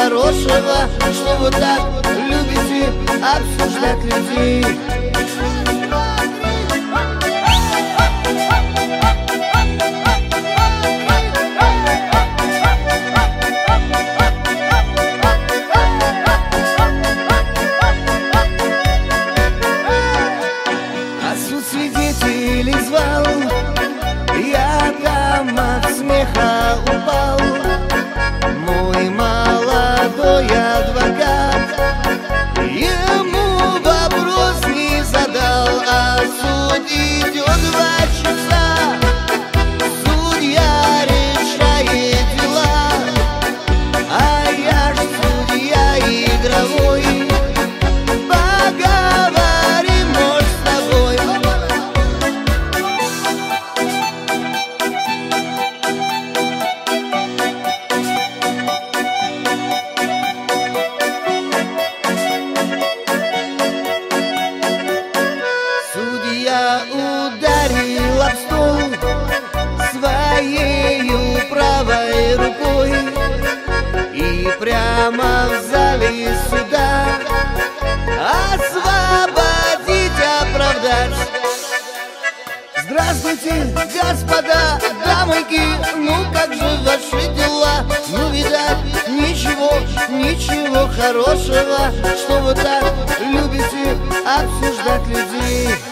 хорошего, что вы так любите обсуждать людей. А суд свидетелей звал, я там от смеха упал. Мой молодой адвокат ему вопрос не задал, а суд идет 2 часа. Судья решает дела, а я ж судья игровой. Поговорим, может, с тобой. Судья ударил об стол своею правой рукой, и прямо в зале суда освободить, оправдать. Здравствуйте, господа, дамоньки, ну как же ваши дела? Ну, видать, ничего хорошего, что вы так любите обсуждать людей.